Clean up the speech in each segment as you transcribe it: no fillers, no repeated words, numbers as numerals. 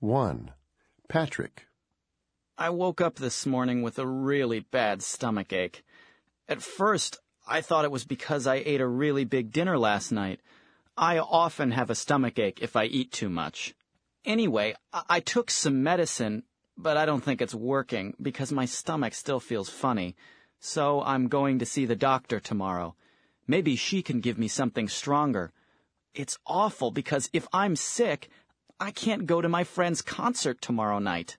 1. Patrick. I woke up this morning with a really bad stomach ache. At first, I thought it was because I ate a really big dinner last night. I often have a stomach ache if I eat too much. Anyway, I took some medicine, but I don't think it's working because my stomach still feels funny. So I'm going to see the doctor tomorrow. Maybe she can give me something stronger. It's awful because if I'm sick, I can't go to my friend's concert tomorrow night.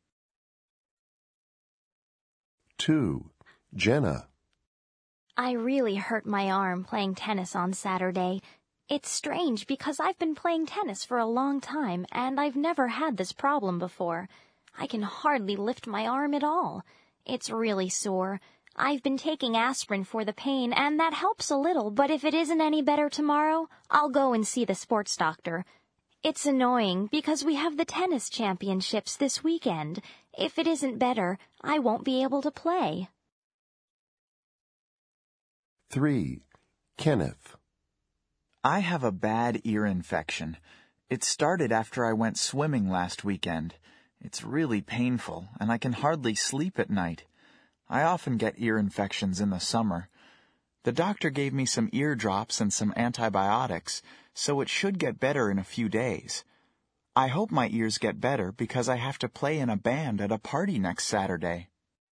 2. Jenna. I really hurt my arm playing tennis on Saturday. It's strange because I've been playing tennis for a long time and I've never had this problem before. I can hardly lift my arm at all. It's really sore. I've been taking aspirin for the pain and that helps a little, but if it isn't any better tomorrow, I'll go and see the sports doctor. It's annoying because we have the tennis championships this weekend. If it isn't better, I won't be able to play. 3. Kenneth. I have a bad ear infection. It started after I went swimming last weekend. It's really painful, and I can hardly sleep at night. I often get ear infections in the summer. The doctor gave me some ear drops and some antibiotics, so it should get better in a few days. I hope my ears get better because I have to play in a band at a party next Saturday.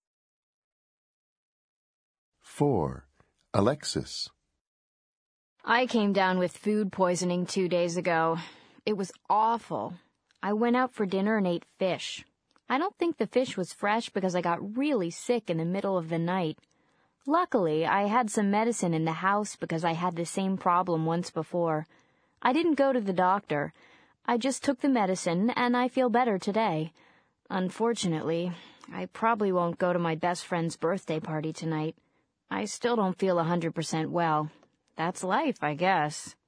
4. Alexis. I came down with food poisoning 2 days ago. It was awful. I went out for dinner and ate fish. I don't think the fish was fresh because I got really sick in the middle of the night. Luckily, I had some medicine in the house because I had the same problem once before. I didn't go to the doctor. I just took the medicine and I feel better today. Unfortunately, I probably won't go to my best friend's birthday party tonight. I still don't feel 100% well. That's life, I guess.